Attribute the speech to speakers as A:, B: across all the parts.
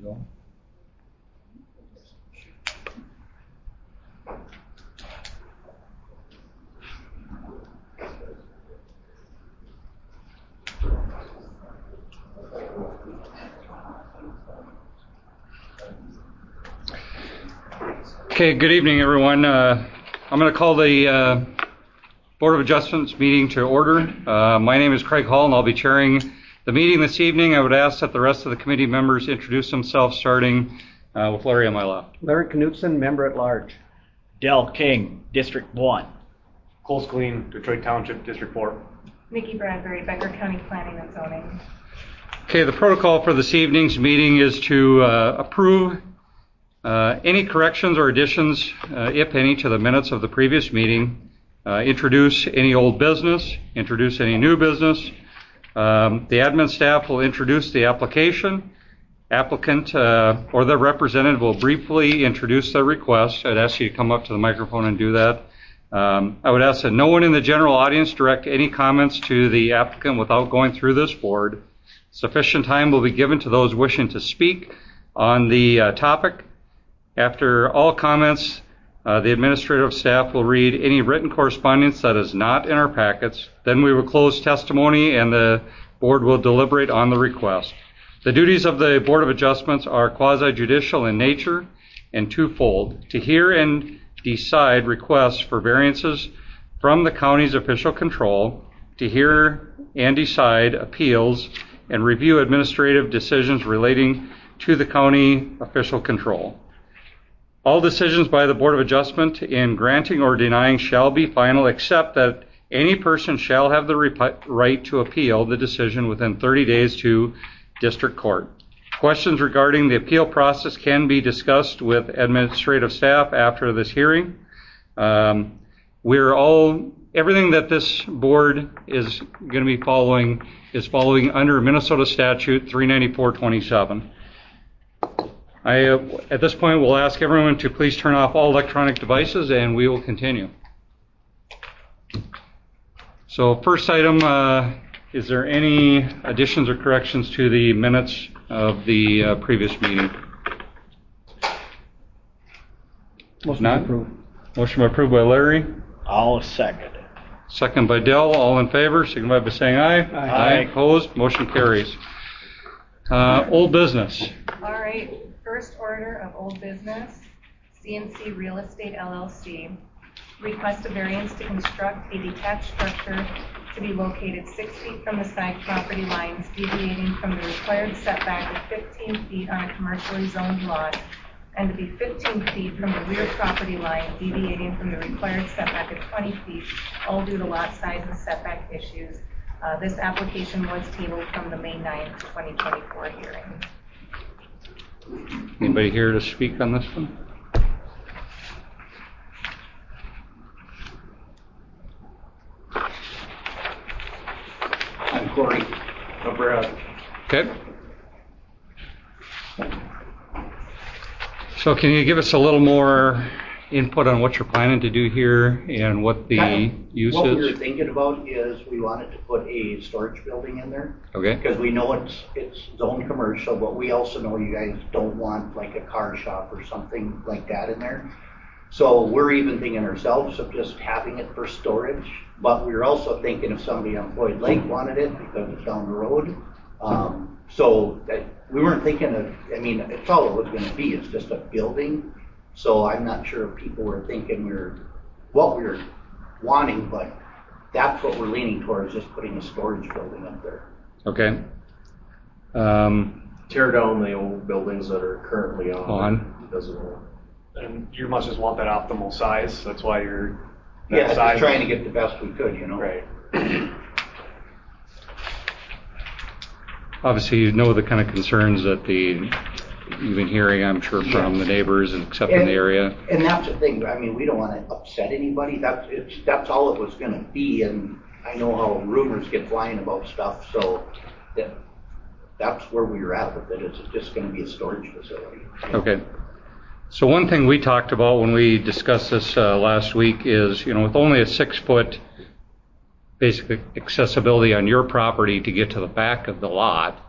A: go. Okay, good evening, everyone. I'm going to call the Board of Adjustments meeting to order. My name is Craig Hall, and I'll be chairing the meeting this evening. I would ask that the rest of the committee members introduce themselves, starting with Larry on my left.
B: Larry Knutson, member at large.
C: Del King, District 1.
D: Cole Skleen, Detroit Township, District 4.
E: Nikki Bradbury, Becker County Planning and Zoning.
A: Okay, the protocol for this evening's meeting is to approve any corrections or additions, if any, to the minutes of the previous meeting, introduce any old business, introduce any new business. The admin staff will introduce the application. Applicant or the representative will briefly introduce their request. I'd ask you to come up to the microphone and do that. I would ask that no one in the general audience direct any comments to the applicant without going through this board. Sufficient time will be given to those wishing to speak on the topic. After all comments, the administrative staff will read any written correspondence that is not in our packets. Then we will close testimony and the board will deliberate on the request. The duties of the Board of Adjustments are quasi-judicial in nature and twofold: to hear and decide requests for variances from the county's official control, to hear and decide appeals, and review administrative decisions relating to the county official control. All decisions by the Board of Adjustment in granting or denying shall be final, except that any person shall have the right to appeal the decision within 30 days to district court. Questions regarding the appeal process can be discussed with administrative staff after this hearing. Everything that this board is going to be following is following under Minnesota Statute 394-27. At this point, we'll ask everyone to please turn off all electronic devices, and we will continue. So first item, is there any additions or corrections to the minutes of the previous meeting?
B: Motion approved.
A: Motion approved by Larry.
C: I'll second it.
A: Second by Dell. All in favor, signify by saying aye.
C: Aye.
A: Opposed? Motion carries. Old business.
E: All right, first order of old business, CNC Real Estate LLC. Request a variance to construct a detached structure to be located 6 feet from the side property lines, deviating from the required setback of 15 feet on a commercially zoned lot, and to be 15 feet from the rear property line, deviating from the required setback of 20 feet, all due to lot size and setback issues. This application was tabled from the May 9th, 2024 hearing.
A: Anybody here to speak on this one?
F: I'm Corey.
D: Brad.
A: Okay. So can you give us a little more input on what you're planning to do here and what the use
F: What
A: is?
F: we were thinking about is we wanted to put a storage building in there.
A: Okay.
F: Because we know it's zoned commercial, but we also know you guys don't want like a car shop or something like that in there. So we're even thinking ourselves of just having it for storage, but we were also thinking if somebody on Floyd Lake wanted it because it's down the road. So that we weren't thinking of, I mean, it's all it was going to be. It's just a building. So I'm not sure if people were thinking what we were wanting, but that's what we're leaning towards, just putting a storage building up there.
A: Okay.
D: Tear down the old buildings that are currently on. And you must just want that optimal size. That's why you're
F: just trying to get the best we could,
D: Right.
A: Obviously, you know the kind of concerns that you've been hearing, I'm sure, from the neighbors and except in the area.
F: And that's the thing. I mean, we don't want to upset anybody. That's all it was going to be. And I know how rumors get flying about stuff. So that's where we were at with it. It's just going to be a storage facility.
A: Okay. So one thing we talked about when we discussed this last week is, with only a 6-foot basic accessibility on your property to get to the back of the lot,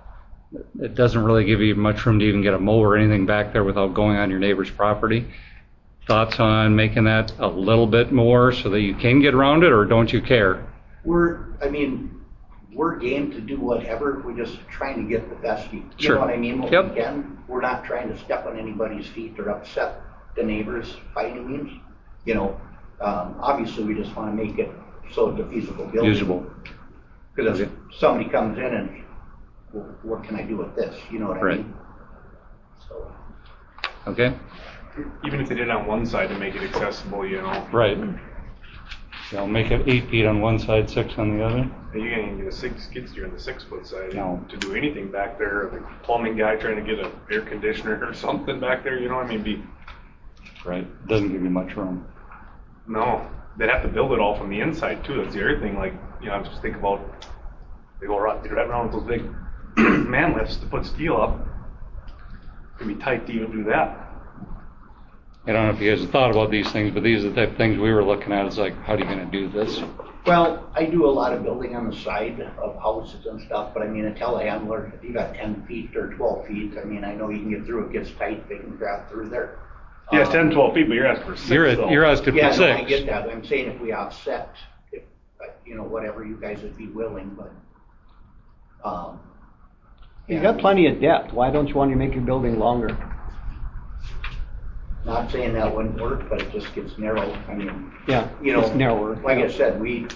A: it doesn't really give you much room to even get a mower or anything back there without going on your neighbor's property. Thoughts on making that a little bit more so that you can get around it, or don't you care?
F: We're game to do whatever, we're just trying to get the best, you
A: Sure.
F: know what I mean, what
A: Yep.
F: we can. We're not trying to step on anybody's feet or upset the neighbors by any means. You know, obviously we just want to make it so it's a feasible building.
A: Usable.
F: Because if
A: Okay.
F: somebody comes in and, well, what can I do with this, you know what I
A: Right.
F: mean? So,
A: Okay?
D: Even if they did it on one side to make it accessible, you know,
A: Right. So I'll make it 8 feet on one side, 6 on the other.
D: you can't even get a skid steer on the 6-foot side
A: No.
D: to do anything back there. The plumbing guy trying to get an air conditioner or something back there, you know, I mean,
A: Right. Doesn't give you much room.
D: no, they'd have to build it all from the inside too. That's the other thing. Like, you know, I was just thinking about they go right around with those big man lifts to put steel up. It'd be tight to even do that.
A: I don't know if you guys have thought about these things, but these are the type of things we were looking at. It's like, how are you going to do this?
F: well, I do a lot of building on the side of houses and stuff, but I mean, a telehandler, if you got 10 feet or 12 feet, I mean, I know you can get through, it gets tight, they can grab through there.
D: Yeah, it's 10, 12 feet, but you're asking for 6 though.
A: You're asking
F: Yeah,
A: for
F: no, I
A: 6.
F: get that, I'm saying if we offset, if, you know, whatever you guys would be willing, but,
B: You got plenty of depth. Why don't you want to make your building longer?
F: not saying that wouldn't work, but it just gets narrow, I mean,
B: Yeah,
F: you know,
B: it's narrower.
F: like
B: Yeah.
F: I said, we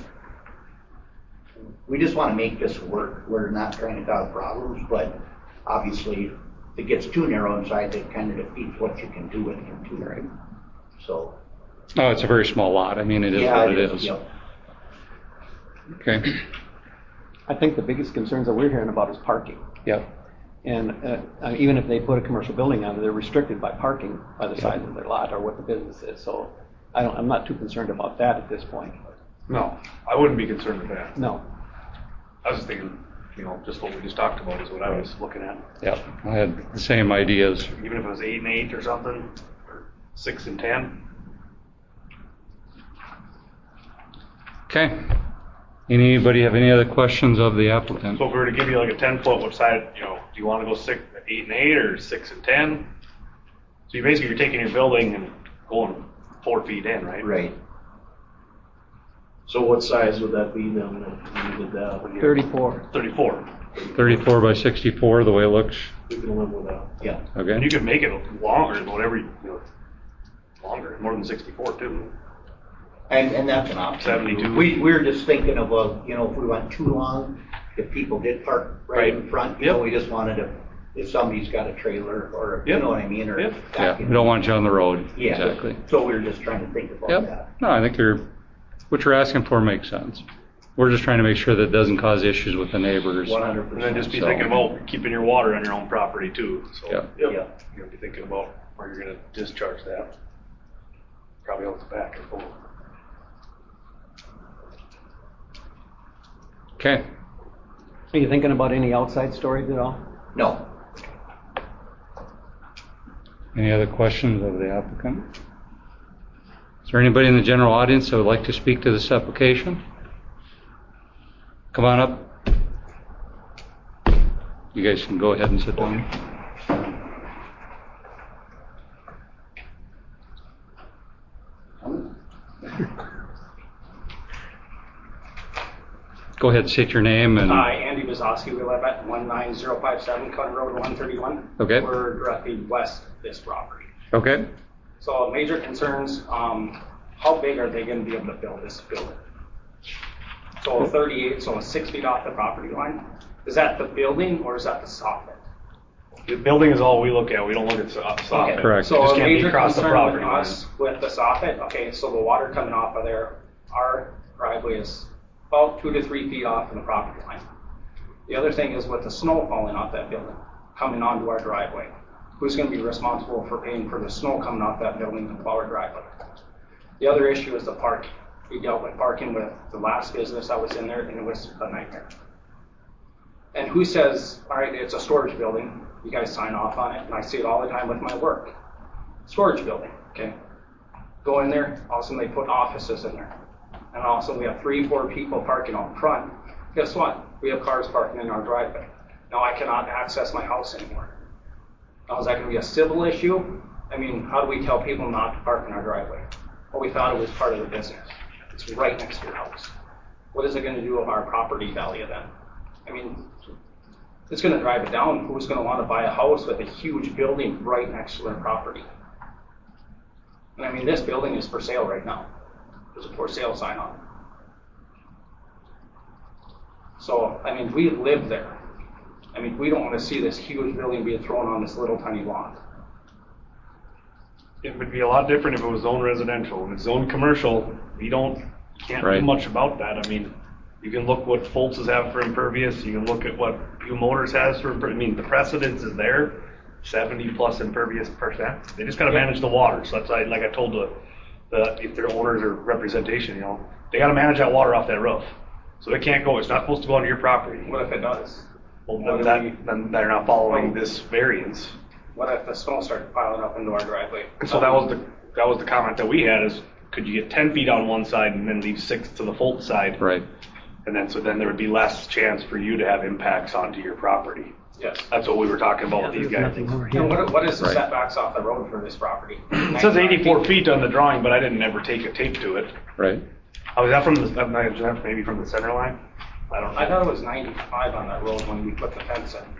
F: just want to make this work. We're not trying to cause problems, but obviously, if it gets too narrow inside, it kind of defeats what you can do with it too.
A: Right.
F: So,
A: Oh, it's a very small lot. I mean, it is
F: yeah,
A: what it is.
F: Yep.
A: Okay.
B: I think the biggest concerns that we're hearing about is parking.
A: Yep.
B: And even if they put a commercial building on it, they're restricted by parking by the size of their lot or what the business is. So I'm not too concerned about that at this point.
D: No, I wouldn't be concerned with that.
B: No.
D: I was just thinking, you know, just what we just talked about is what I was looking at.
A: Yep. I had the same ideas.
D: Even if it was 8 and 8 or something, or 6 and 10.
A: Okay. Anybody have any other questions of the applicant?
D: So if we were to give you like a 10-foot, which side, you know, do you want to go 8 and 8 or 6 and 10? So you basically, you're taking your building and going 4 feet in, right?
F: Right.
G: So what size would that be then if you did that?
B: 34.
D: 34.
A: 34 by 64, the way it looks.
G: We can live with that.
F: Yeah.
A: Okay.
D: And you could make it longer, whatever, you know, longer, more than 64 too.
F: And that's an option.
D: 72.
F: We were just thinking of, you know, if we went too long, if people did park right in front, you know,
D: Yep.
F: we just wanted to, if somebody's got a trailer or, you
D: Yep.
F: know what I mean, or.
D: Yep.
A: Yeah, we don't want you on the road.
F: Yeah.
A: Exactly.
F: So we were just trying to think about
A: Yep.
F: that.
A: No, I think what you're asking for makes sense. We're just trying to make sure that it doesn't cause issues with the neighbors.
F: 100%.
D: And then just be
A: So-
D: thinking about keeping your water on your own property too. So
A: Yep.
F: Yeah.
D: you're gonna be thinking about where you're gonna discharge that. Probably out the back or both.
A: Okay.
B: Are you thinking about any outside storage at all?
F: No.
A: Any other questions of the applicant? Is there anybody in the general audience that would like to speak to this application? Come on up. You guys can go ahead and sit down. Go ahead, state your name and.
H: Hi, Andy Bazowski. We live at 19057 Cutting Road 131.
A: Okay.
H: We're directly west of this property.
A: Okay.
H: So major concerns, how big are they going to be able to build this building? So 38, so 6 feet off the property line. Is that the building or is that the soffit?
D: The building is all we look at. We don't look at soffit.
H: Okay.
A: Correct.
H: So
D: It just
H: a
D: can't be
H: major
D: across the
H: concern
D: property
H: with
D: line.
H: us with the soffit, okay, so the water coming off of there, our driveway is about 2 to 3 feet off from the property line. The other thing is with the snow falling off that building, coming onto our driveway. Who's going to be responsible for paying for the snow coming off that building to our driveway? The other issue is the parking. We dealt with parking with the last business I was in there, and it was a nightmare. And who says, all right, it's a storage building, you guys sign off on it, and I see it all the time with my work. Storage building, okay? Go in there, all of a sudden they put offices in there. And all of a sudden we have 3, 4 people parking out front. Guess what? We have cars parking in our driveway. Now I cannot access my house anymore. Now is that going to be a civil issue? I mean, how do we tell people not to park in our driveway? Well, we thought it was part of the business. It's right next to your house. What is it going to do of our property value then? I mean, it's going to drive it down. Who's going to want to buy a house with a huge building right next to their property? And I mean, this building is for sale right now. There's a for sale sign on it. So, I mean, we live there. I mean, we don't want to see this huge building being thrown on this little tiny lot.
D: It would be a lot different if it was zoned residential. When it's zoned commercial, can't
A: Right.
D: do much about that. I mean, you can look what Foltz's have for impervious. You can look at what Pew Motors has for impervious. I mean, the precedence is there, 70 plus impervious percent. They just got to manage the water. So that's like I told if their owners or representation, they got to manage that water off that roof. So it can't go. It's not supposed to go onto your property.
H: What if it does?
D: Well, then they're not following this variance.
H: What if the snow starts piling up into our driveway?
D: So that was the comment that we had is, could you get 10 feet on one side and then leave 6 to the Fultz side?
A: Right.
D: And then there would be less chance for you to have impacts onto your property.
H: Yes.
D: That's what we were talking about with these guys.
B: Nothing over here.
H: And what is the
A: Right.
H: setbacks off the road for this property?
D: It says 84 feet on the drawing, but I didn't ever take a tape to it.
A: Right.
D: Oh, is that maybe from the center line? I don't know.
H: I thought it was 95 on that road when we put the fence in.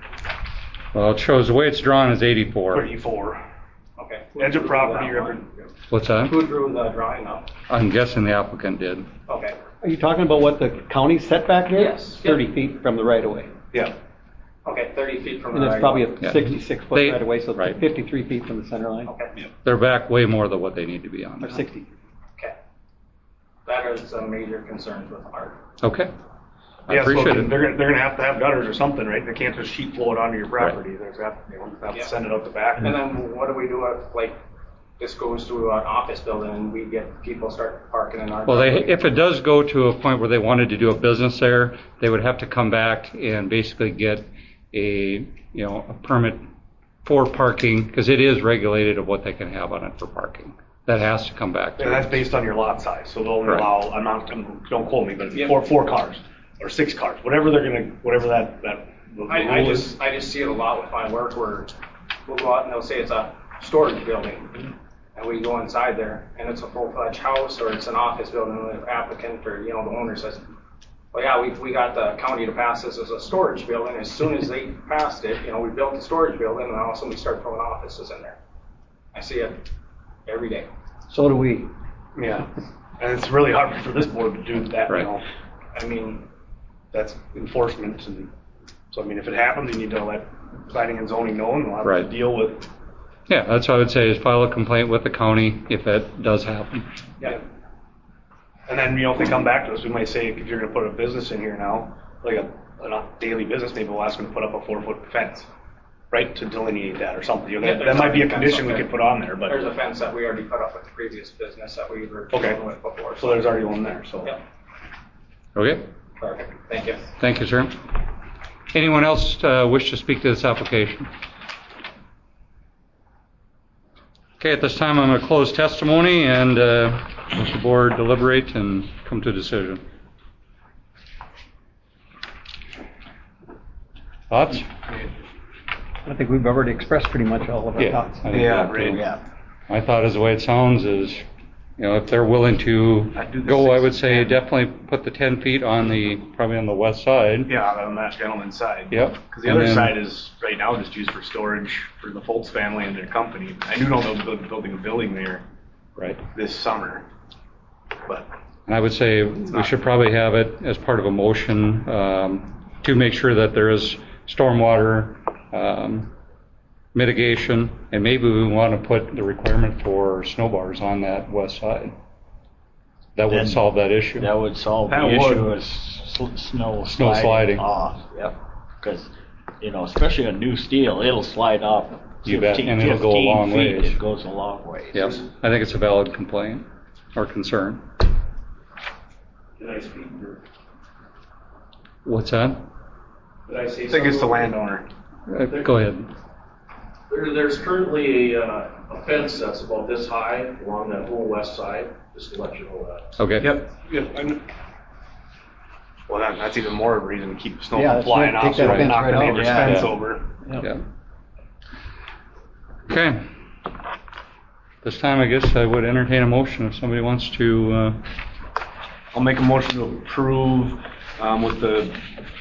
A: Well, it shows the way it's drawn is 84.
D: 34.
H: Okay.
D: Edge of property.
A: What's that?
H: Who drew the drawing up?
A: I'm guessing the applicant did.
H: Okay.
B: Are you talking about what the county setback is?
H: Yes.
B: 30 feet from the right of way.
D: Yeah.
H: Okay, 30 feet from the
B: And it's
H: right
B: probably
H: of way.
B: a 66-foot
A: They-
B: right of way, so
A: right.
B: 53 feet from the center line,
H: Okay.
A: They're back way more than what they need to be on.
B: or 60.
H: Okay. That is a major concern with Art.
A: Okay. I
D: Yeah, so
A: appreciate it.
D: they're going to have to have gutters or something, right? They can't just sheet flow it onto your property. They're going to have to send it out the back.
H: And then what do we do if, like, this goes to an office building and we get people start parking in our
A: Well,
H: driveway?
A: if it does go to a point where they wanted to do a business there, they would have to come back and basically get a permit for parking, because it is regulated of what they can have on it for parking. That has to come back.
D: And that's based on your lot size. So they'll only
A: Right.
D: allow, don't quote me, but
H: Yep.
D: four cars or 6 cars, whatever that the
H: I
D: rule is.
H: just see it a lot with my work where we'll go out and they'll say it's a storage building. And we go inside there and it's a full-fledged house or it's an office building and the applicant or, the owner says, well, yeah, we got the county to pass this as a storage building. As soon as they passed it, we built a storage building and all of a sudden we start throwing offices in there. I see it every day.
B: So do we.
D: Yeah. And it's really hard for this board to do that,
A: Right.
H: I mean,
D: That's enforcement. And so, if it happens, you need to let planning and zoning know and they'll have
A: Right.
D: to deal with.
A: Yeah, that's what I would say is file a complaint with the county if that does happen.
H: yeah.
D: And then, if they come back to us, we might say, if you're going to put a business in here now, like a daily business, maybe we'll ask them to put up a 4-foot fence, right, to delineate that or something.
H: Yeah,
D: That might be a
H: there's a
D: condition we
H: fence up
D: could put on there,
H: There's
D: but,
H: a fence that we already put up with the previous business that we were
D: Okay.
H: dealing with before.
D: so there's already one there, so.
H: Yeah,
A: Okay?
H: perfect. Thank you.
A: Thank you, sir. Anyone else wish to speak to this application? Okay, at this time, I'm going to close testimony and let the board deliberate and come to a decision. Thoughts?
B: I think we've already expressed pretty much all of our thoughts.
A: I think
D: Yeah,
A: that,
D: right.
C: Yeah.
A: My thought is the way it sounds is, if they're willing to
D: I'd do the
A: go, I
D: 6
A: would say
D: 10.
A: definitely put the 10 feet probably on the west side.
D: Yeah, on that gentleman's side.
A: Yep.
D: Because the
A: And
D: other
A: then-
D: side is right now just used for storage for the Foltz family and their company. I do know they'll be building a building there
A: Right.
D: this summer, but
A: And I would say we should probably have it as part of a motion to make sure that there is stormwater mitigation, and maybe we want to put the requirement for snow bars on that west side. That would
C: Then
A: solve that issue.
C: That would solve
D: That
C: the
D: would.
C: issue of snow
A: sliding.
C: off. Yep. Because, especially a new steel, it'll slide off
A: You bet,
C: 15,
A: and it'll go a
C: 15
A: long
C: feet.
A: ways.
C: It goes a long way.
A: Yep, I think it's a valid complaint or concern.
G: Did I speak or
A: What's that?
G: did I say
D: I think it's the
G: something?
D: landowner.
A: Go ahead.
G: There's currently a fence that's about this high along that whole west side, just to let you know that.
A: Okay.
D: Yep. Yep. Well, that's even more of a reason to keep the snow
B: Yeah,
D: from
B: that's
D: flying
B: right.
D: off,
B: Take
D: so
B: that
D: we don't
B: fence
D: knock
B: right
D: the
B: out.
D: neighbor's
B: Yeah.
D: fence
A: Yeah.
D: over.
A: Yeah. Okay. This time, I guess I would entertain a motion if somebody wants to,
D: I'll make a motion to approve with the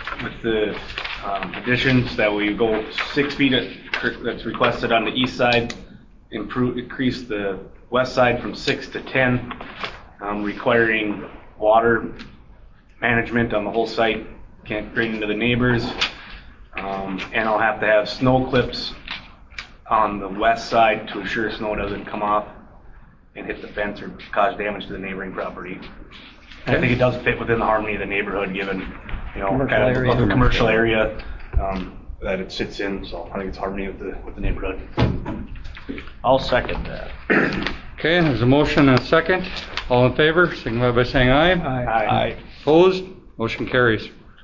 D: additions that we go 6 feet that's requested on the east side, increase the west side from 6 to 10, requiring water management on the whole site, can't drain into the neighbors, and I'll have to have snow clips on the west side to ensure snow doesn't come off and hit the fence or cause damage to the neighboring property. I think it does fit within the harmony of the neighborhood, given, you know,
B: Commercial
D: kind of
B: area.
D: the commercial area that it sits in. So I think it's harmony with the neighborhood.
C: I'll second that.
A: okay, there's a motion and a second. All in favor, signify by saying aye.
B: Aye.
A: Opposed? Motion carries.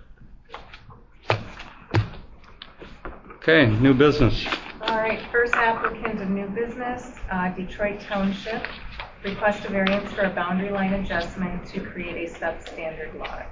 A: Okay, new business.
E: All right, first applicant of new business, Detroit Township, request a variance for a boundary line adjustment to create a substandard lot.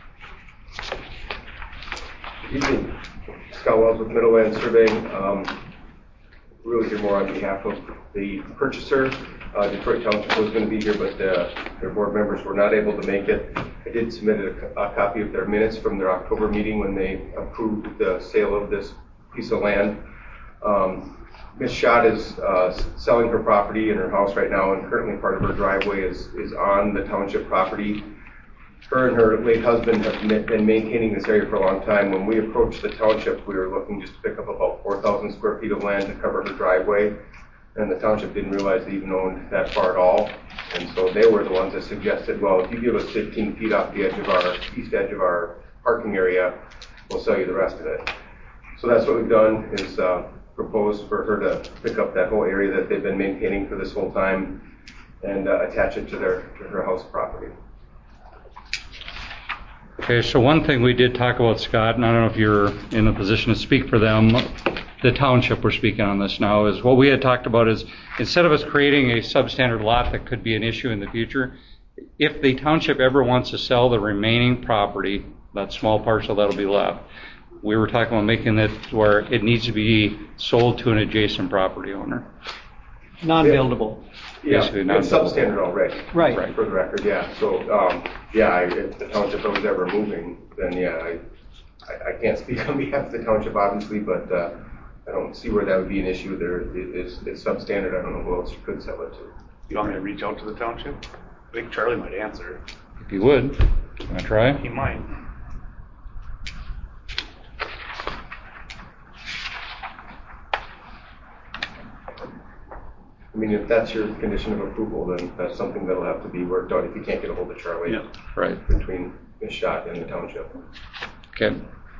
I: Evening. Scott Wells with Middleland Surveying. Really here more on behalf of the purchaser. Detroit Township was going to be here, but their board members were not able to make it. I did submit a copy of their minutes from their October meeting when they approved the sale of this piece of land. Ms. Schott is selling her property and her house right now, and currently part of her driveway is on the township property. Her and her late husband have been maintaining this area for a long time. When we approached the township, we were looking just to pick up about 4,000 square feet of land to cover her driveway, and the township didn't realize they even owned that far at all. And so they were the ones that suggested, well, if you give us 15 feet off the edge of our east edge of our parking area, we'll sell you the rest of it. So that's what we've done, is proposed for her to pick up that whole area that they've been maintaining for this whole time and attach it to her house property.
A: Okay, so one thing we did talk about, Scott, and I don't know if you're in a position to speak for them, the township we're speaking on this now, is what we had talked about is instead of us creating a substandard lot that could be an issue in the future, if the township ever wants to sell the remaining property, that small parcel that'll be left, we were talking about making it where it needs to be sold to an adjacent property owner.
B: Non-buildable.
I: Yeah,
A: Basically
I: it's
A: non-buildable.
I: substandard already.
B: Right.
I: For the record, yeah. So, if the township was ever moving, then I can't speak on behalf of the township, obviously, but I don't see where that would be an issue. It's substandard. I don't know who else you could sell it to.
D: You want me to reach out to the township? I think Charlie might answer.
A: If you would, want to try?
D: He might.
I: I mean, if that's your condition of approval, then that's something that'll have to be worked out if you can't get a hold of Charlie.
D: Yeah.
A: Right.
I: Between Ms. Schott and the township.
A: Okay.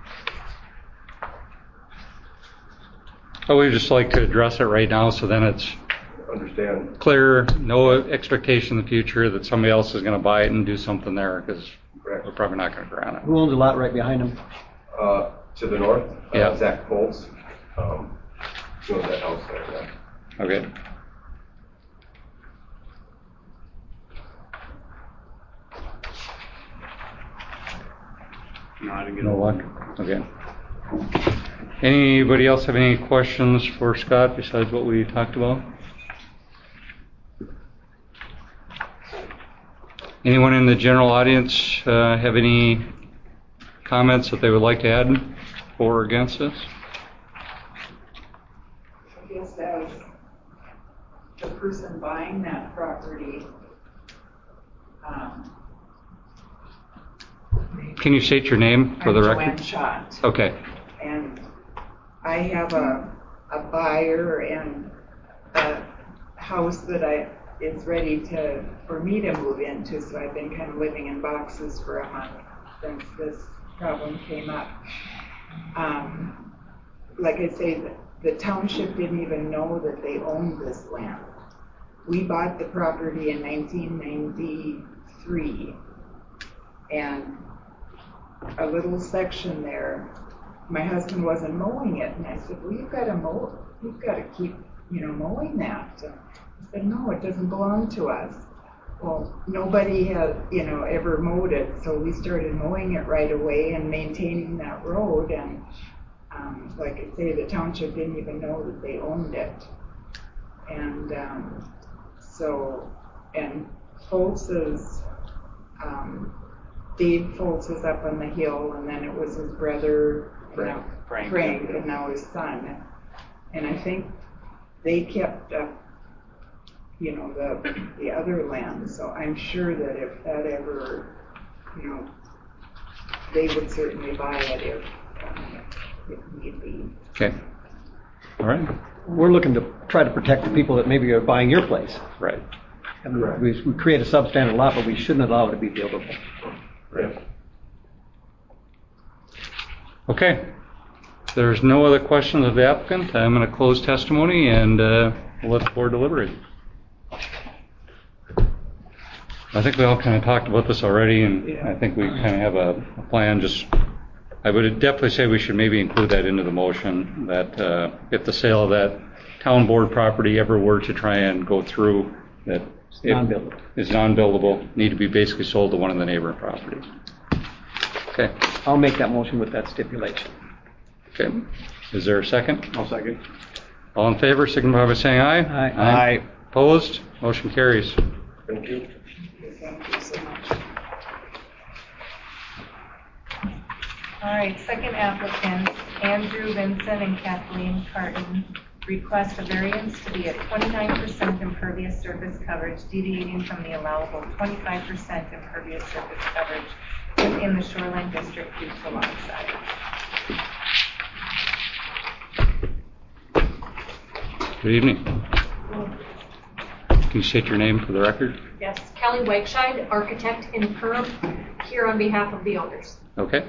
A: I would just like to address it right now so then it's
I: Understand.
A: clear, no expectation in the future that somebody else is going to buy it and do something there, because
I: Correct.
A: we're probably not going to grant it.
B: Who owns the lot right behind him?
I: To the north,
A: Yeah.
I: Zach Foltz. He owns that house there. Yeah.
A: Okay.
D: No, I didn't get
A: No luck? Okay. Anybody else have any questions for Scott besides what we talked about? Anyone in the general audience have any comments that they would like to add for or against this?
J: I guess as the person buying that property,
A: Can you state your name for the
J: I'm
A: record?
J: Joanne Schott,
A: Okay.
J: and I have a buyer and a house that is ready for me to move into, so I've been kind of living in boxes for a month since this problem came up. Like I say, the township didn't even know that they owned this land. We bought the property in 1993, and a little section there, my husband wasn't mowing it, and I said, well, you've got to keep, mowing that. And he said, no, it doesn't belong to us. Well, nobody had, ever mowed it, so we started mowing it right away and maintaining that road. And like I say, the township didn't even know that they owned it. And and Foltz's, Dave Foltz was up on the hill, and then it was his brother, Frank, and now his son. And I think they kept up, the other land. So I'm sure that if that ever, they would certainly buy it if need be.
A: Okay. All right.
B: We're looking to try to protect the people that maybe are buying your place.
A: Right.
B: And we create a substandard lot, but we shouldn't allow it to be buildable.
I: Right.
A: Okay. If there's no other questions of the applicant, I'm going to close testimony and we'll let the board deliberate. I think we all kind of talked about this already, and I think we kind of have a plan. I would definitely say we should maybe include that into the motion, that if the sale of that town board property ever were to try and go through, that
B: Non-buildable.
A: Is non-buildable, need to be basically sold to one of the neighboring properties. Okay.
B: I'll make that motion with that stipulation.
A: Okay. Is there a second?
I: I'll second.
A: All in favor, signify by saying aye.
B: Aye.
A: Opposed? Motion carries.
I: Thank you.
J: Thank you so much.
E: All right, second applicants, Andrew Vinson and Kathleen Carton, request a variance to be at 29% impervious surface coverage, deviating from the allowable 25% impervious surface coverage within the shoreline district due to lot size.
A: Good evening. Can you state your name for the record?
K: Yes, Kelly Wakescheid, architect in Perham, here on behalf of the owners.
A: Okay.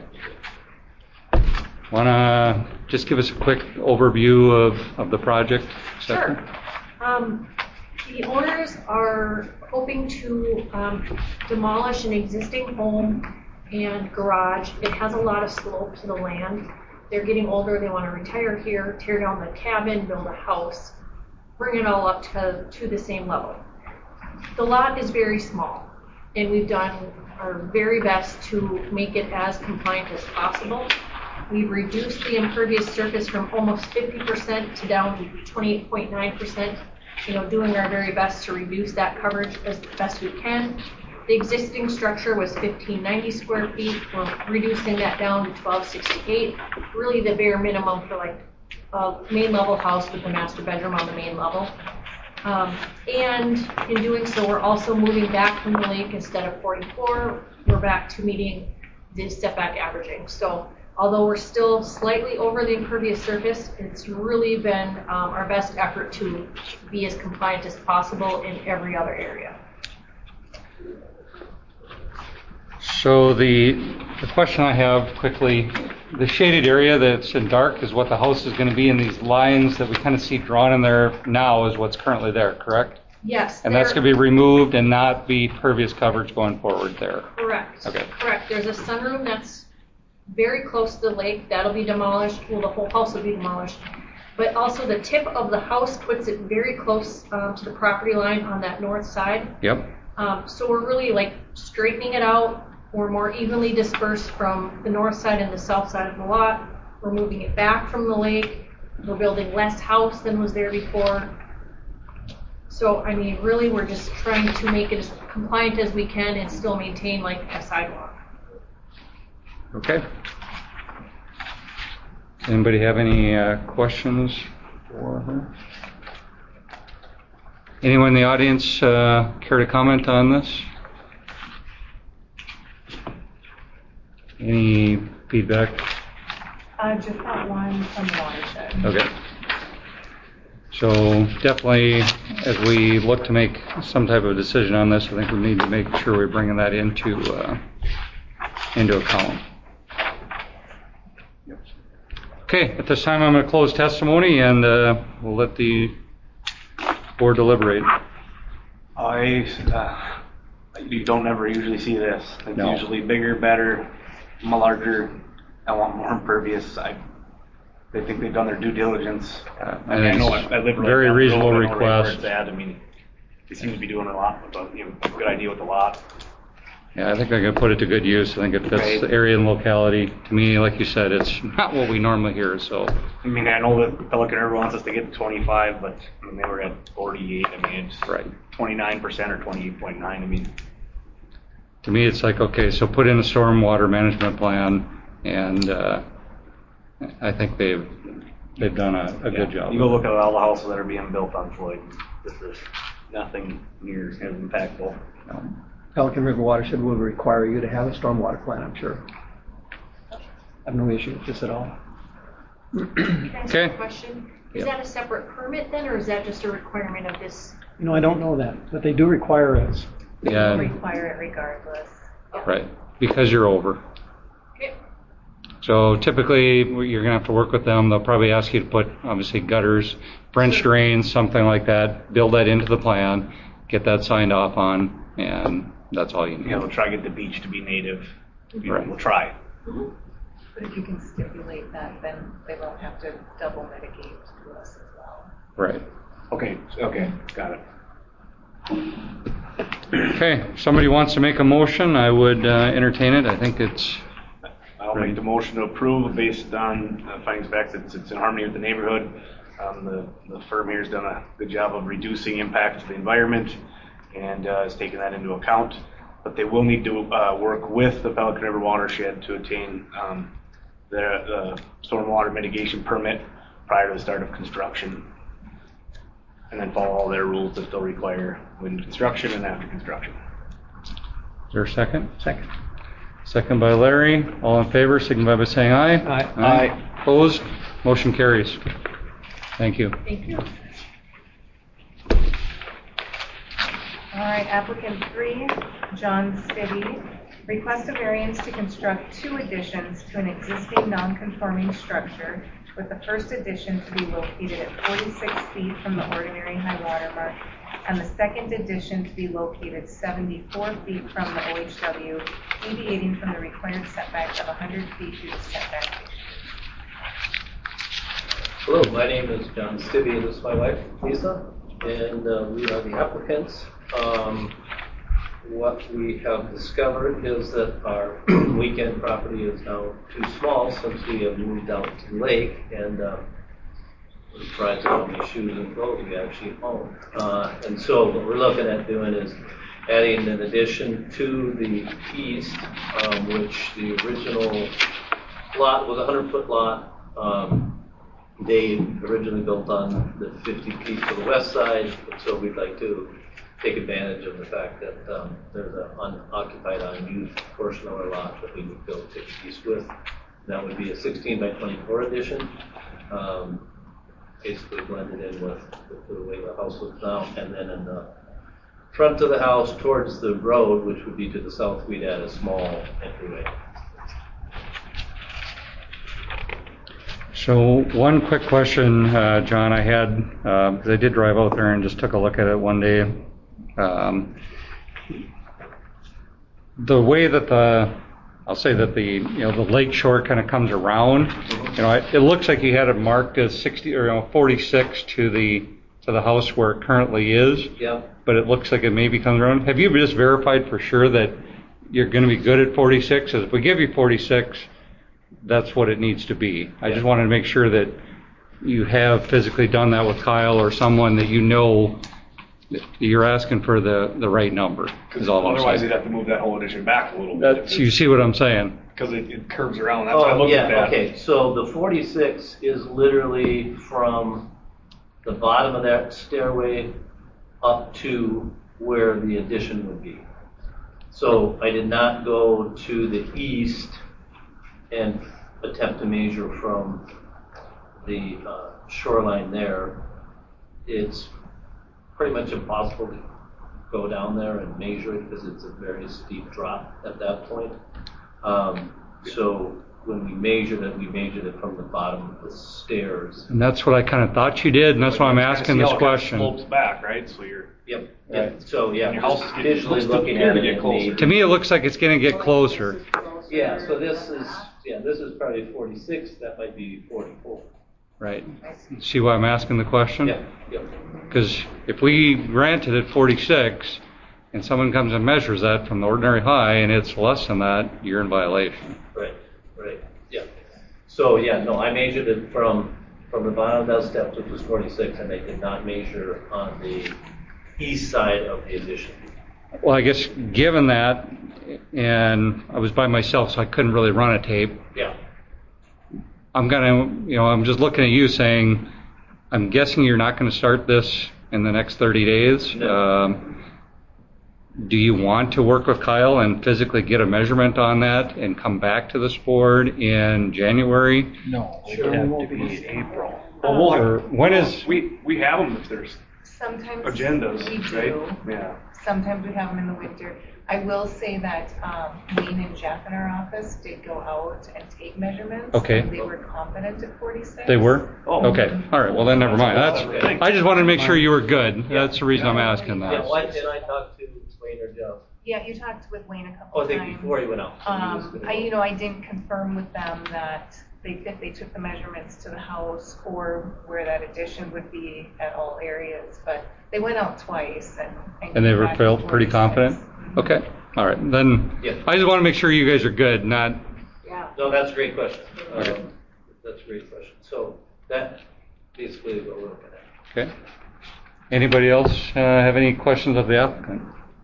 A: Want to just give us a quick overview of the project?
K: Sure. The owners are hoping to demolish an existing home and garage. It has a lot of slope to the land. They're getting older. They want to retire here, tear down the cabin, build a house, bring it all up to the same level. The lot is very small, and we've done our very best to make it as compliant as possible. We've reduced the impervious surface from almost 50% to down to 28.9%, doing our very best to reduce that coverage as best we can. The existing structure was 1,590 square feet. We're reducing that down to 1,268, really the bare minimum for like a main level house with a master bedroom on the main level. And in doing so, we're also moving back from the lake. Instead of 44, we're back to meeting the setback averaging. So although we're still slightly over the impervious surface, it's really been our best effort to be as compliant as possible in every other area.
A: So the question I have quickly, the shaded area that's in dark is what the house is going to be, and these lines that we kind of see drawn in there now is what's currently there, correct?
K: Yes.
A: And that's going to be removed and not be pervious coverage going forward there?
K: Correct.
A: Okay.
K: Correct. There's a sunroom that's very close to the lake. That'll be demolished. Well, the whole house will be demolished. But also the tip of the house puts it very close to the property line on that north side.
A: Yep.
K: So we're really like straightening it out. We're more evenly dispersed from the north side and the south side of the lot. We're moving it back from the lake. We're building less house than was there before. So, I mean, really we're just trying to make it as compliant as we can and still maintain like a sidewalk.
A: Okay. Anybody have any questions for her? Anyone in the audience care to comment on this? Any feedback?
E: Just that one from the watershed.
A: Okay. So definitely, as we look to make some type of decision on this, I think we need to make sure we're bringing that into account. Okay, at this time I'm going to close testimony and we'll let the board deliberate.
L: You don't ever usually see this. Like
A: No.
L: Usually bigger, better, larger. I want more impervious. They think they've done their due diligence. I
A: And
L: know
A: it's
L: I live right
A: very
L: down the
A: reasonable
L: road, I know right where
A: request.
L: it's at. I mean,
D: they seem to be doing a lot with a, a good idea with the lot.
A: Yeah, I think they're gonna put it to good use. I think it fits
D: Right.
A: the area and locality. To me, like you said, it's not what we normally hear, so.
D: I mean, I know that Pelican River wants us to get to 25, but I mean, they were at 48. I mean, it's
A: Right.
D: 29% or 28.9. I mean,
A: To me, it's like, okay, so put in a stormwater management plan, and I think they've done a good job.
D: you go look at all the houses that are being built on Floyd. This is nothing near as impactful.
B: Pelican River Watershed will require you to have a stormwater plan, I'm sure. I have no issue with this at all.
K: Can I ask
A: Okay.
K: a question? Is
A: Yeah.
K: that a separate permit then, or is that just a requirement of this?
B: You know, I don't know that, but they do require us.
E: They
A: Yeah.
E: will require it regardless.
A: Right, because you're over.
K: Okay.
A: So typically, you're gonna have to work with them. They'll probably ask you to put, obviously, gutters, French drains, something like that, build that into the plan, get that signed off on, and that's all you need.
D: Yeah, we'll try to get the beach to be native.
A: Right.
D: We'll try.
E: But if you can stipulate that, then they won't have to double mitigate to us as well.
A: Right.
D: Okay, got it.
A: Okay, if somebody wants to make a motion, I would entertain it. I think it's,
D: I'll make the motion to approve based on findings of facts. It's in harmony with the neighborhood. The firm here has done a good job of reducing impact to the environment and is taking that into account. But they will need to work with the Pelican River Watershed to attain the stormwater mitigation permit prior to the start of construction. And then follow all their rules that they'll require when construction and after construction.
A: is there a second?
B: Second.
A: Second by Larry. All in favor, signify by saying aye.
B: Aye.
A: Aye. Opposed? Motion carries. Thank you.
E: Thank you. All right, applicant 3, John Stibbe, request a variance to construct 2 additions to an existing non-conforming structure, with the first addition to be located at 46 feet from the ordinary high water mark, and the second addition to be located 74 feet from the OHW, deviating from the required setback of 100 feet due to setback.
M: Hello, my name is John Stibbe, and this is my wife, Lisa, and we are the applicants. What we have discovered is that our weekend property is now too small since we have moved out to the lake, and we're surprised at how many shoes and clothes we actually own. And so what we're looking at doing is adding an addition to the east, which the original lot was a 100-foot lot. They originally built on the 50 feet to the west side, and so we'd like to take advantage of the fact that there's an unoccupied, unused portion of our lot that we would build 6 east with. That would be a 16 by 24 addition, basically blended in with the way the house looks now. And then in the front of the house towards the road, which would be to the south, we'd add a small entryway.
A: So one quick question, John, I had, because I did drive out there and just took a look at it one day. The way that I'll say that the lake shore kind of comes around, it looks like you had it marked as 60 or 46 to the house where it currently is.
M: Yeah.
A: But it looks like it maybe comes around. Have you just verified for sure that you're going to be good at 46? If we give you 46, that's what it needs to be. I just wanted to make sure that you have physically done that with Kyle or someone that you're asking for the right number. Is all I'm
D: Otherwise,
A: saying.
D: you'd have to move that whole addition back a little bit.
A: You see what I'm saying?
D: Because it curves around. That's why I looked at that.
M: Okay. So the 46 is literally from the bottom of that stairway up to where the addition would be. So I did not go to the east and attempt to measure from the shoreline there. It's pretty much impossible to go down there and measure it because it's a very steep drop at that point. So when we measured it from the bottom of the stairs.
A: And that's what I kind of thought you did, and that's why I'm asking this question.
D: It slopes back, right? So you're.
M: Yep.
A: Right.
M: So yeah,
D: your house is
M: visually looking at it.
A: To me, it looks like it's going to get closer.
M: Yeah. So this is probably 46. That might be 44.
A: Right. See why I'm asking the question?
M: Yeah, yeah.
A: Because if we granted it 46 and someone comes and measures that from the ordinary high and it's less than that, you're in violation.
M: Right, yeah. So, yeah, no, I measured it from the bottom of that steps, which was 46, and I did not measure on the east side of the addition.
A: Well, I guess given that, and I was by myself, so I couldn't really run a tape.
M: Yeah.
A: I'm just looking at you saying, I'm guessing you're not going to start this in the next 30 days.
M: No.
A: Do you want to work with Kyle and physically get a measurement on that and come back to this board in January?
C: No, it would have to be April.
A: Or when is...
D: We have them if there's
E: Sometimes
D: agendas,
E: we
D: right?
E: do.
D: Yeah.
E: Sometimes we have them in the winter. I will say that Wayne and Jeff in our office did go out and take measurements.
A: Okay.
E: And they were confident at 46.
A: They were?
D: Oh.
A: Okay. All right. Well, then never mind. I just wanted to make sure you were good. That's the reason I'm asking
M: Yeah,
A: that.
M: why did I talk to Wayne or Jeff?
E: Yeah, you talked with Wayne a couple
M: Oh, I
E: times.
M: think before he went out. So he was gonna go.
E: I didn't confirm with them that if they took the measurements to the house or where that addition would be at all areas, but they went out twice
A: And they
E: came
A: were
E: back
A: felt
E: with
A: pretty
E: 46.
A: confident? Okay. All right. Then
M: Yeah.
A: I just want to make sure you guys are good, not...
K: Yeah.
M: No, that's a great question.
A: Okay.
M: That's a great question. So that basically what we're looking at.
A: Okay. Anybody else have any questions of the applicant?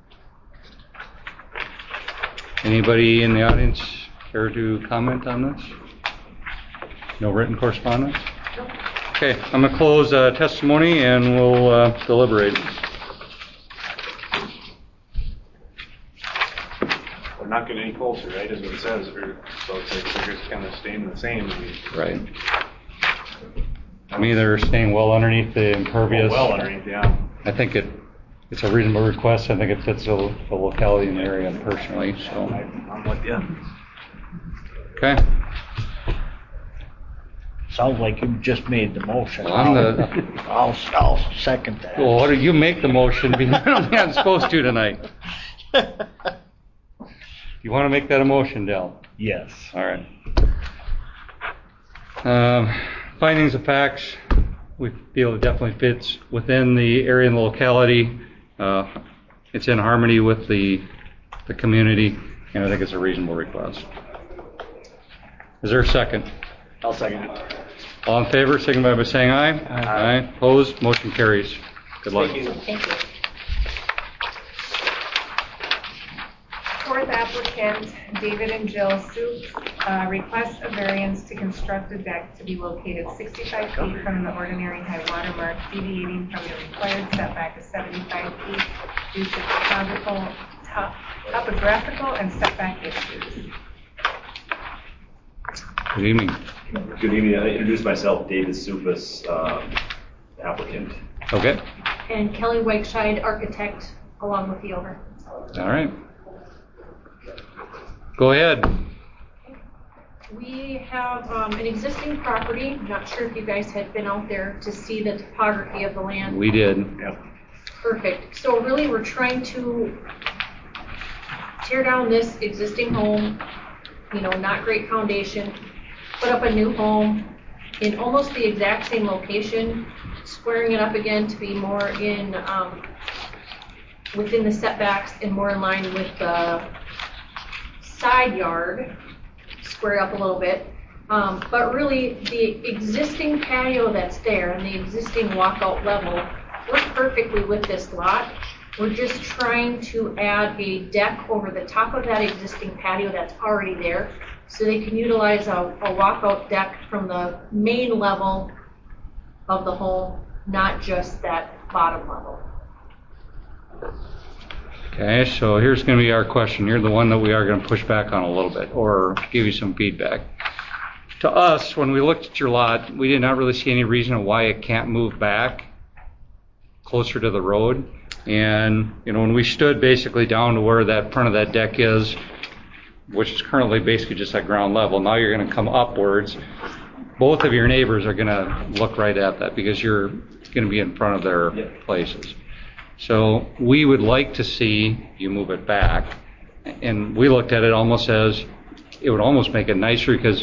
A: Anybody in the audience care to comment on this? No written correspondence? Okay, I'm going to close testimony and we'll deliberate.
D: We're not getting any closer, right, is what it says. So it's like they're just kind of staying the same.
A: Right. I mean, they're staying well underneath the impervious.
D: Well underneath, yeah.
A: I think it's a reasonable request. I think it fits the locality and the area personally, so.
C: I'm with you.
A: Okay.
C: Sounds like you just made the motion.
A: Well,
C: I'll second that.
A: Well, what do you make the motion? I'm supposed to tonight. You want to make that a motion, Dell?
C: Yes.
A: All right. Findings of facts, we feel it definitely fits within the area and the locality. It's in harmony with the community, and I think it's a reasonable request. Is there a second?
D: I'll second it.
A: All in favor, signify by saying aye. Aye. Opposed, motion carries. Good luck.
M: Thank you.
E: Thank you. Fourth applicant, David and Jill Soup, request a variance to construct a deck to be located 65 feet from the ordinary high water mark, deviating from the required setback of 75 feet due to topographical and setback issues.
A: Good evening.
N: Good evening. I introduce myself, David Supus, applicant.
A: Okay.
K: And Kelly Wakescheid, architect, along with the owner.
A: All right. Go ahead.
K: We have an existing property. Not sure if you guys had been out there to see the topography of the land.
A: We did.
D: Yep.
K: Perfect. So really we're trying to tear down this existing home, not great foundation, put up a new home in almost the exact same location, squaring it up again to be more in within the setbacks and more in line with the side yard, square up a little bit. But really the existing patio that's there and the existing walkout level work perfectly with this lot. We're just trying to add a deck over the top of that existing patio that's already there, so they can utilize a walkout deck from the main level of the home, not just that bottom level.
A: Okay, so here's going to be our question. You're the one that we are going to push back on a little bit or give you some feedback. To us, when we looked at your lot, we did not really see any reason why it can't move back closer to the road. And, when we stood basically down to where that front of that deck is, which is currently basically just at ground level, now you're going to come upwards. Both of your neighbors are going to look right at that because you're going to be in front of their places. So we would like to see you move it back. And we looked at it almost as, it would almost make it nicer because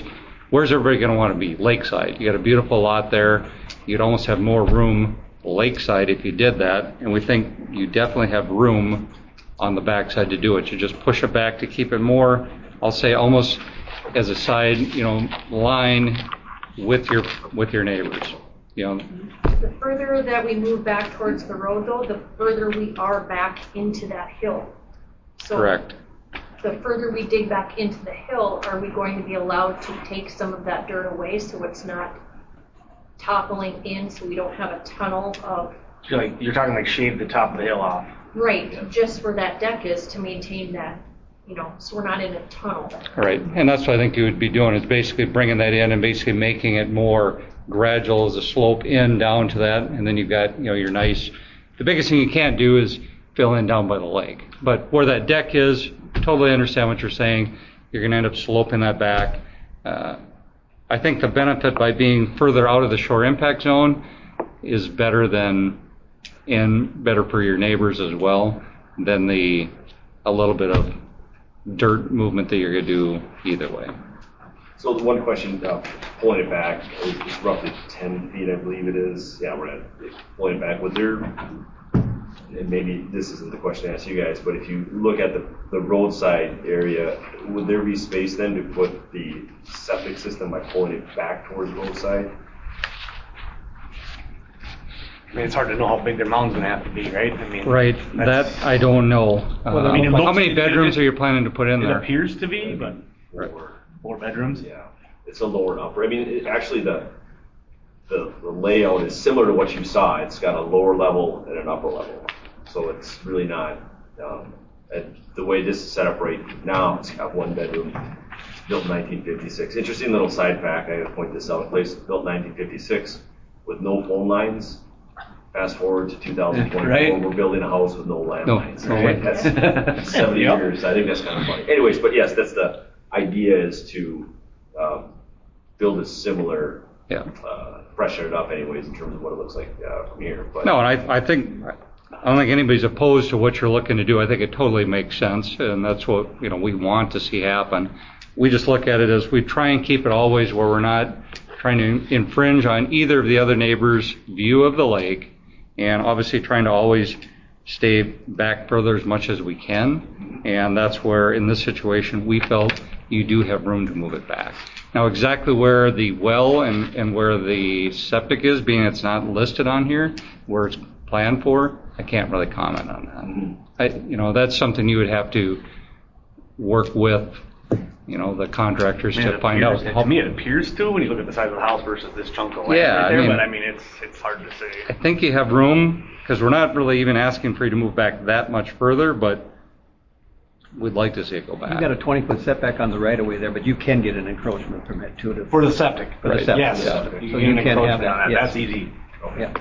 A: where's everybody going to want to be? Lakeside. You got a beautiful lot there. You'd almost have more room lakeside if you did that, and we think you definitely have room on the backside to do it. You just push it back to keep it more, I'll say, almost as a side, line with your neighbors.
K: The further that we move back towards the road, though, the further we are back into that hill. So
A: correct.
K: The further we dig back into the hill, are we going to be allowed to take some of that dirt away so it's not toppling in, so we don't have a tunnel of...
O: You're talking like shave the top of the hill off.
K: Right, just where that deck is to maintain that, so we're not in a tunnel.
A: Right, and that's what I think you would be doing, is basically bringing that in and basically making it more gradual as a slope in down to that, and then you've got, your nice... The biggest thing you can't do is fill in down by the lake. But where that deck is, totally understand what you're saying. You're going to end up sloping that back. I think the benefit by being further out of the shore impact zone is better better for your neighbors as well than a little bit of dirt movement that you're going to do either way.
N: So the one question, pulling it back, it's roughly 10 feet, I believe it is. Yeah, we're pulling it back. Would there, and maybe this isn't the question to ask you guys, but if you look at the roadside area, would there be space then to put the septic system by pulling it back towards roadside?
O: I mean, it's hard to know how big their mound's going to have to be, right?
A: Right, that I don't know. How many bedrooms are you planning to put in there?
O: It appears to be, but four bedrooms.
N: Yeah, it's a lower and upper. I mean, actually the layout is similar to what you saw. It's got a lower level and an upper level, so it's really not. The way this is set up right now, it's got one bedroom. It's built in 1956. Interesting little side fact. I got to point this out. Place built in 1956 with no phone lines. Fast forward to 2024,
B: right.
N: We're building a house with no landlines.
A: No,
N: right? That's 70 years. I think that's kind of funny. Anyways, but yes, that's the idea, is to build a similar, freshen it up anyways in terms of what it looks like from here. But
A: no, and I don't think anybody's opposed to what you're looking to do. I think it totally makes sense, and that's what we want to see happen. We just look at it as we try and keep it always where we're not trying to infringe on either of the other neighbors' view of the lake, and obviously trying to always stay back further as much as we can. And that's where, in this situation, we felt you do have room to move it back. Now, exactly where the well and where the septic is, being it's not listed on here, where it's planned for, I can't really comment on that. That's something you would have to work with, the contractors to find out.
O: To me, it appears to, when you look at the size of the house versus this chunk of land right there, but it's hard to say.
A: I think you have room, because we're not really even asking for you to move back that much further, but we'd like to see it go back.
B: You've got a 20-foot setback on the right-of-way there, but you can get an encroachment permit too.
O: For the septic.
B: For the septic.
O: Yes.
B: Yeah.
O: So you can have that. Yes. That's easy.
B: Okay. Yeah.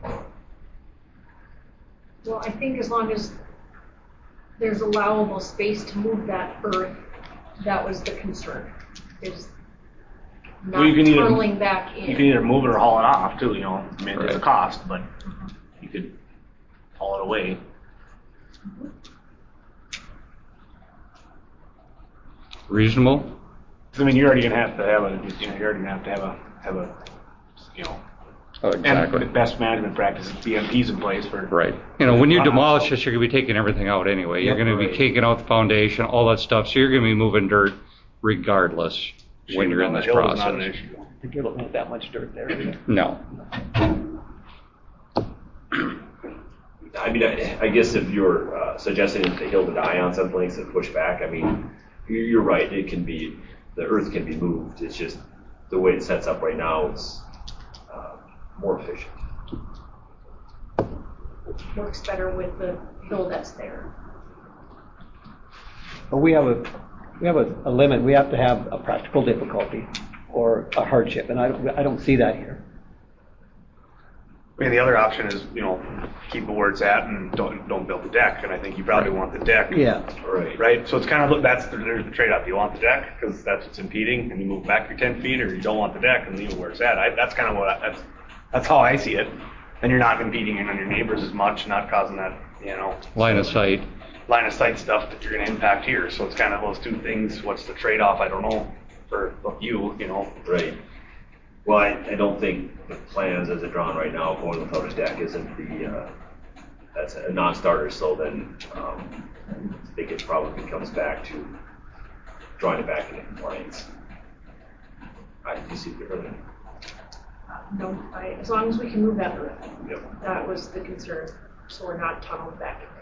K: Well, I think as long as there's allowable space to move that earth, that was the concern, is not tunneling back in.
O: You can either move it or haul it off too, there's a cost, but you could haul it away.
A: Reasonable?
O: You're already gonna have to have a
A: exactly.
O: And best management practices, BMPs in place for.
A: Right. When you demolish this, you're going to be taking everything out anyway. You're going to be taking out the foundation, all that stuff. So you're going to be moving dirt regardless when you're in this process.
B: I think you don't have that much dirt there.
A: No.
N: I guess if you're suggesting that the hill to die on something to push back, you're right. The earth can be moved. It's just the way it sets up right now. It's more efficient.
K: Works better with the hill that's there.
B: But we have a limit. We have to have a practical difficulty or a hardship, and I don't see that here.
D: The other option is, keep it where it's at and don't build the deck. And I think you probably want the deck.
B: Yeah.
D: Right. So it's kind of there's the trade-off. Do you want the deck because that's what's impeding, and you move back your 10 feet, or you don't want the deck and leave it where it's at? That's kind of that's how I see it. And you're not impeding on your neighbors as much, not causing that
A: line of sight
D: stuff that you're going to impact here. So it's kind of those two things. What's the trade-off? I don't know. for a few, you know.
N: Right. Well, I don't think the plans as they're drawn right now, going without a deck isn't that's a non-starter, so then I think it probably comes back to drawing it back into compliance. You see differently?
K: No, as long as we can move that roof.
N: Yep.
K: That was the concern, so we're not tunneled back in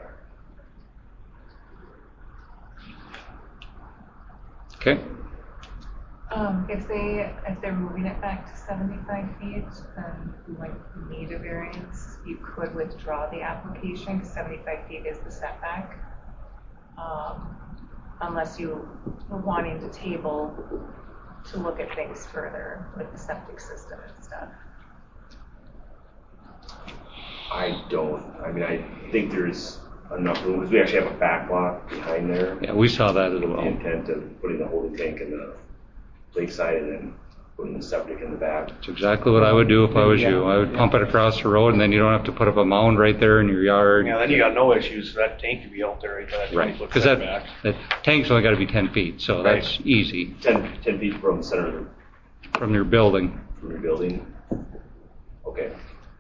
K: there.
A: Okay.
E: If they're moving it back to 75 feet, then you might need a variance. You could withdraw the application, because 75 feet is the setback. Unless you were wanting to table to look at things further with the septic system and stuff.
N: I think there's enough room, because we actually have a back lot behind there.
A: Yeah, we saw that as
N: With
A: well.
N: the intent of putting the holding tank in the lakeside and then putting the septic in the back.
A: That's exactly what I would do if I was you. I would pump it across the road, and then you don't have to put up a mound right there in your yard.
D: Yeah, then you got no issues. That tank could be out there right by that 20-foot
A: Because
D: setback.
A: that tank's only got to be 10 feet, so
D: Right.
A: that's easy.
N: 10 feet from the center of
A: From your building.
N: From your building. Okay.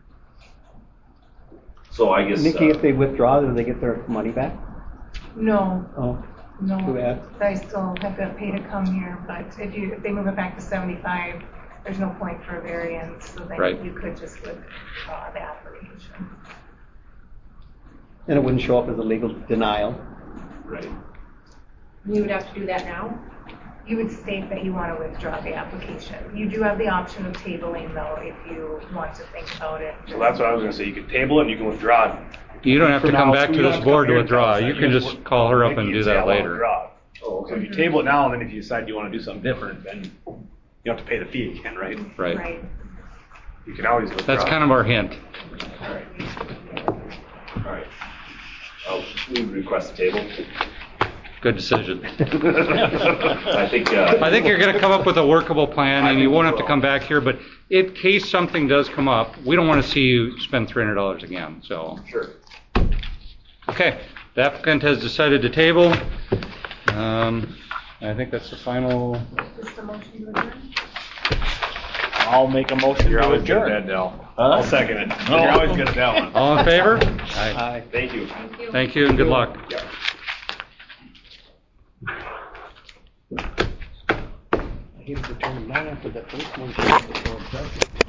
N: So I guess.
B: Nikki, if they withdraw, do they get their money back?
E: No.
B: Oh,
E: No,
B: too bad.
E: I still have to pay to come here, but if they move it back to 75, there's no point for a variance, so then
A: Right.
E: you could just withdraw the application.
B: And it wouldn't show up as a legal denial.
N: Right.
K: You would have to do that now?
E: You would state that you want to withdraw the application. You do have the option of tabling, though, if you want to think about it.
D: So that's what I was gonna say. You could table it and you can withdraw it.
A: You don't have to
D: For
A: come
D: now,
A: back
D: so
A: to
D: you don't
A: this
D: have to
A: board
D: come
A: to
D: here and tell
A: withdraw.
D: us
A: You
D: that.
A: can
D: You
A: just call her up
D: Nikki
A: and do
D: say, "I
A: that
D: wanna
A: later.
D: withdraw." So if you table it now, and then if you decide you want to do something different, then you have to pay the fee again, right?
A: Right.
D: You can always withdraw.
A: That's kind of our hint.
N: All right. We request a table.
A: Good decision.
N: I think
A: you're going to come up with a workable plan, and you won't have to come back here. But in case something does come up, we don't want to see you spend $300 again. So.
N: Sure.
A: Okay. The applicant has decided to table. I think that's the final.
E: Just a motion to adjourn?
O: I'll make a motion
D: You're
O: to
D: always good at
O: adjourn.
D: that, Dell. I'll second it.
O: No.
D: You're always good at that one.
A: All in favor?
B: Aye.
N: Thank you.
A: Thank you, and good luck.
N: Yeah.
B: I hated to turn them down after that first one.